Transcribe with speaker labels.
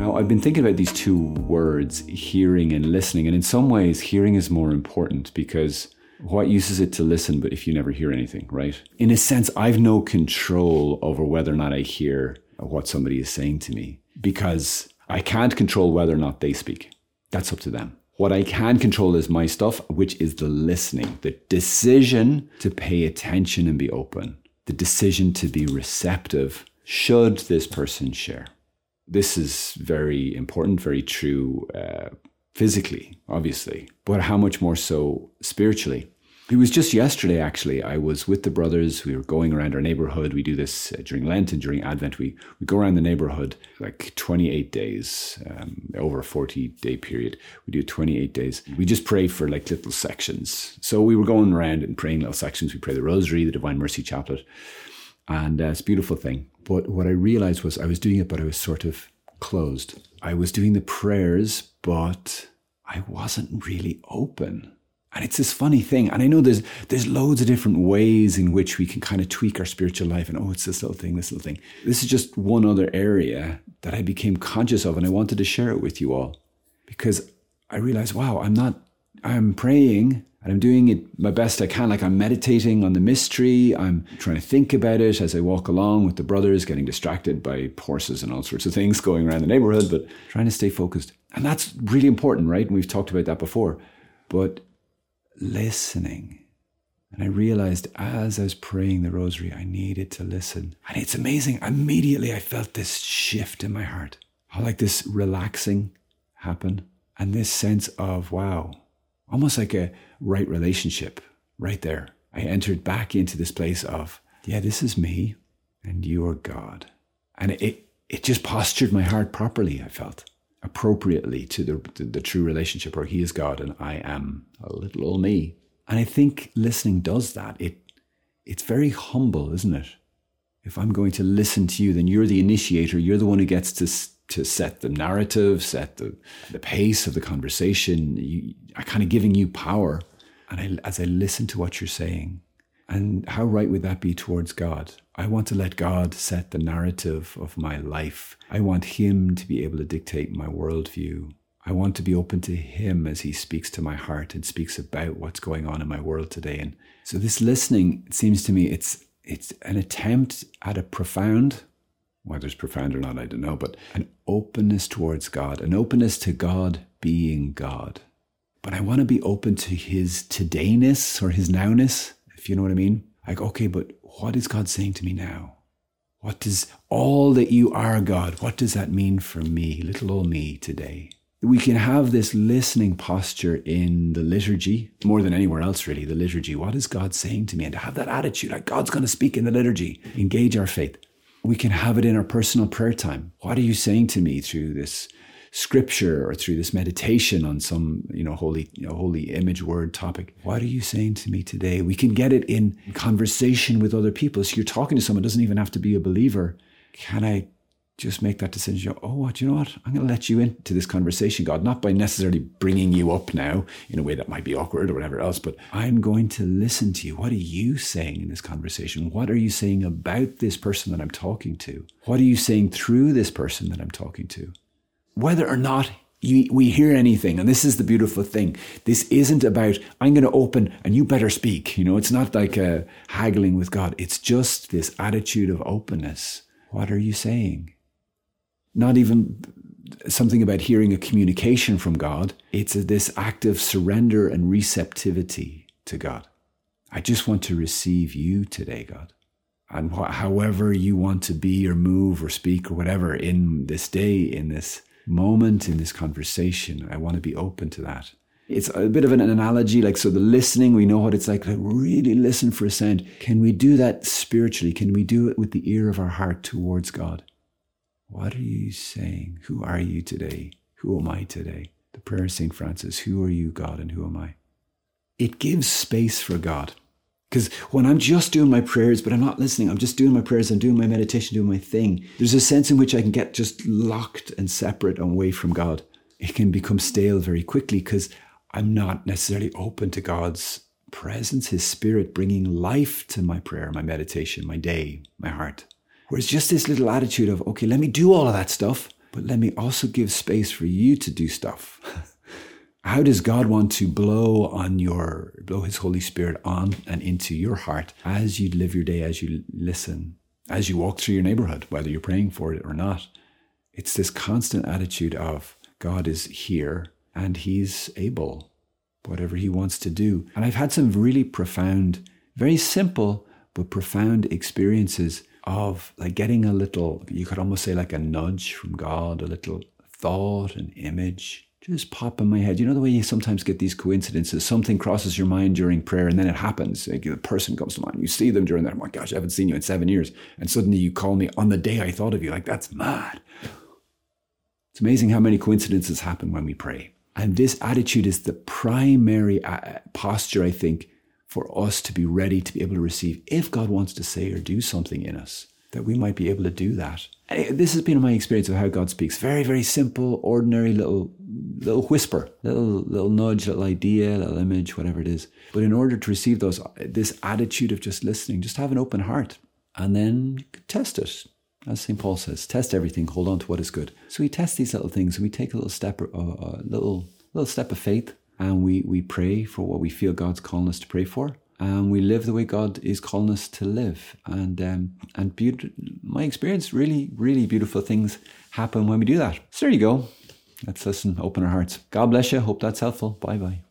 Speaker 1: Now, I've been thinking about these two words, hearing and listening. And in some ways, hearing is more important because what use is it to listen, but if you never hear anything, right? In a sense, I've no control over whether or not I hear what somebody is saying to me because I can't control whether or not they speak. That's up to them. What I can control is my stuff, which is the listening, the decision to pay attention and be open, the decision to be receptive should this person share. This is very important, very true physically, obviously, but how much more so spiritually. It was just yesterday, actually, I was with the brothers. We were going around our neighborhood. We do this during Lent and during Advent. We go around the neighborhood like 28 days, over a 40-day period. We do 28 days. We just pray for like little sections. So we were going around and praying little sections. We pray the Rosary, the Divine Mercy Chaplet, and it's a beautiful thing. But what I realized was I was doing it, but I was sort of closed. I was doing the prayers, but I wasn't really open. And it's this funny thing. And I know there's loads of different ways in which we can kind of tweak our spiritual life. And it's this little thing, this little thing. This is just one other area that I became conscious of. And I wanted to share it with you all because I realized, wow, I'm praying and I'm doing it my best I can. Like I'm meditating on the mystery. I'm trying to think about it as I walk along with the brothers, getting distracted by horses and all sorts of things going around the neighborhood, but trying to stay focused. And that's really important, right? And we've talked about that before. But listening. And I realized as I was praying the Rosary, I needed to listen. And it's amazing. Immediately I felt this shift in my heart. How like this relaxing happen. And this sense of, wow, almost like a right relationship right there. I entered back into this place of, yeah, this is me and you are God. And it just postured my heart properly, I felt. Appropriately to the true relationship where he is God and I am a little old me. And I think listening does that. It's very humble, isn't it? If I'm going to listen to you, then you're the initiator. You're the one who gets to set the narrative, set the pace of the conversation. I'm kind of giving you power. And as I listen to what you're saying, and how right would that be towards God? I want to let God set the narrative of my life. I want him to be able to dictate my worldview. I want to be open to him as he speaks to my heart and speaks about what's going on in my world today. And so this listening, it seems to me, it's an attempt at a profound, whether it's profound or not, I don't know, but an openness towards God, an openness to God being God. But I want to be open to his todayness or his nowness, if you know what I mean. Like, okay, but what is God saying to me now? What does all that you are, God, what does that mean for me, little old me today? We can have this listening posture in the liturgy, more than anywhere else really, the liturgy. What is God saying to me? And to have that attitude, like God's going to speak in the liturgy, engage our faith. We can have it in our personal prayer time. What are you saying to me through this scripture or through this meditation on some, holy image word topic? What are you saying to me today? We can get it in conversation with other people. So you're talking to someone, doesn't even have to be a believer. Can I just make that decision? You know what? I'm going to let you into this conversation, God, not by necessarily bringing you up now in a way that might be awkward or whatever else, but I'm going to listen to you. What are you saying in this conversation? What are you saying about this person that I'm talking to? What are you saying through this person that I'm talking to? Whether or not we hear anything, and this is the beautiful thing, this isn't about, I'm going to open and you better speak. It's not like a haggling with God. It's just this attitude of openness. What are you saying? Not even something about hearing a communication from God. It's this act of surrender and receptivity to God. I just want to receive you today, God. And however you want to be or move or speak or whatever in this day, in this moment, in this conversation, I want to be open to that. It's a bit of an analogy, so the listening, we know what it's like to really listen for a sound. Can we do that spiritually? Can we do it with the ear of our heart towards God? What are you saying? Who are you today? Who am I today? The prayer of St. Francis, who are you, God, and who am I? It gives space for God. Because when I'm just doing my prayers, but I'm not listening, I'm just doing my prayers, I'm doing my meditation, doing my thing, there's a sense in which I can get just locked and separate away from God. It can become stale very quickly because I'm not necessarily open to God's presence, his spirit bringing life to my prayer, my meditation, my day, my heart. Whereas just this little attitude of, okay, let me do all of that stuff. but let me also give space for you to do stuff. How does God want to blow his Holy Spirit on and into your heart as you live your day, as you listen, as you walk through your neighborhood, whether you're praying for it or not? It's this constant attitude of God is here and he's able, whatever he wants to do. And I've had some really profound, very simple, but profound experiences of like getting a little, you could almost say like a nudge from God, a little thought, an image, just pop in my head. You know the way you sometimes get these coincidences, something crosses your mind during prayer and then it happens. Like the person comes to mind, you see them during that, oh my gosh, I haven't seen you in 7 years. And suddenly you call me on the day I thought of you. Like, that's mad. It's amazing how many coincidences happen when we pray. And this attitude is the primary posture, I think, for us to be ready to be able to receive. If God wants to say or do something in us, that we might be able to do that. And this has been my experience of how God speaks. Very, very simple, ordinary little whisper, little nudge, little idea, little image, whatever it is. But in order to receive this attitude of just listening, just have an open heart. And then you can test it. As St. Paul says, test everything, hold on to what is good. So we test these little things and we take a little step, little step of faith, and we pray for what we feel God's calling us to pray for. And we live the way God is calling us to live. And my experience, really, really beautiful things happen when we do that. So there you go. Let's listen, open our hearts. God bless you. Hope that's helpful. Bye-bye.